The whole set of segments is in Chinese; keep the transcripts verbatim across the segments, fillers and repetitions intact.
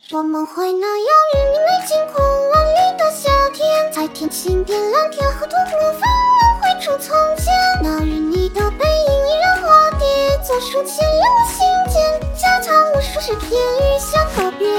我们会那样与你没经过万里的夏天，在天晴变蓝天和土木翻轮回出从前，那与你的背影依然化蝶，左手牵连我心间，家常无数诗篇与相告别。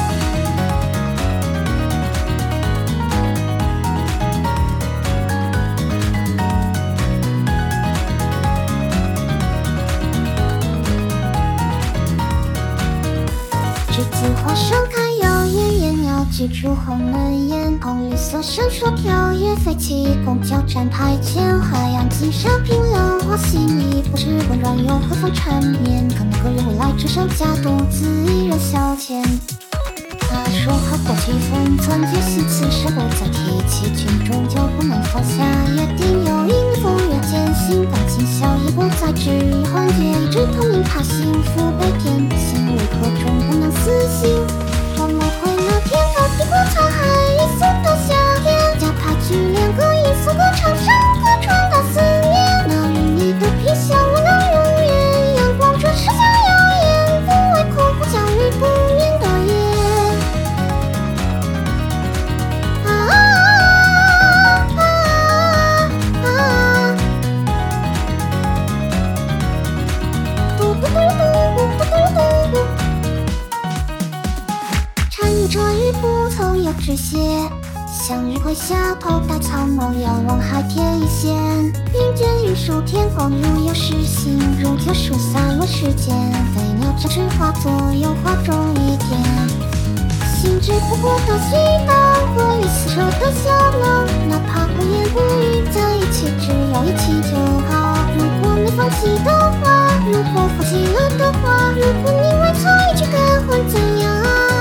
栀子花盛开摇曳，烟鸟居住红门檐，红绿色闪烁跳跃，飞起公交站台前，海洋金沙冰冷花细腻，不知温软又和风缠绵，可能个人未来只剩下独自一人消遣。他说和过去封存决心，此生不再提起，群终究不能放下约定，有因赴约艰辛，感情效益不再止于幻觉，一直痛明怕幸福被填心，为何终不能死心？我们会那天高地过沧海一粟的夏天，假怕聚连歌一诉歌唱山歌传达思念，那与你的皮相我能永远，阳光转世下耀眼，不为空苦将日不眠的夜。啊啊啊啊啊！嘟嘟嘟嘟嘟嘟嘟。缠于这日不曾有止歇，向日葵下头戴草帽，仰望海天一线，云卷云舒天光如有诗行，如旧书洒落世间，飞鸟展翅化作有花中一点，心之不过的虚荡，过于撕扯的笑囊，哪怕不言不语在一起，只要一起就好。如果没放弃的话，如果放弃了的话，如果你为错一句该会怎样？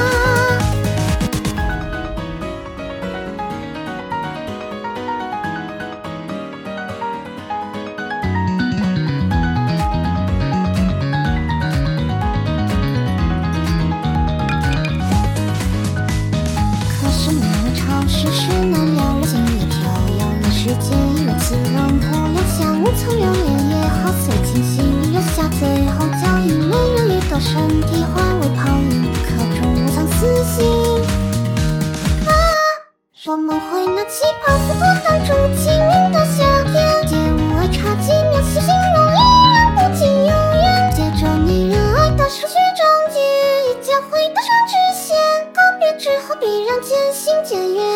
世事难料，人心也飘摇，那世间一人自冷破两相，无从留恋也好，随清醒留下最后脚印，没人理的身体化为泡影，刻中无藏私心。啊，我们会拿起泡芙多挡住清明的夏天，借无爱插几秒细心容依然不尽永远，借着你热爱的数学章节，一家会搭上直线，告别之后必然渐行渐远。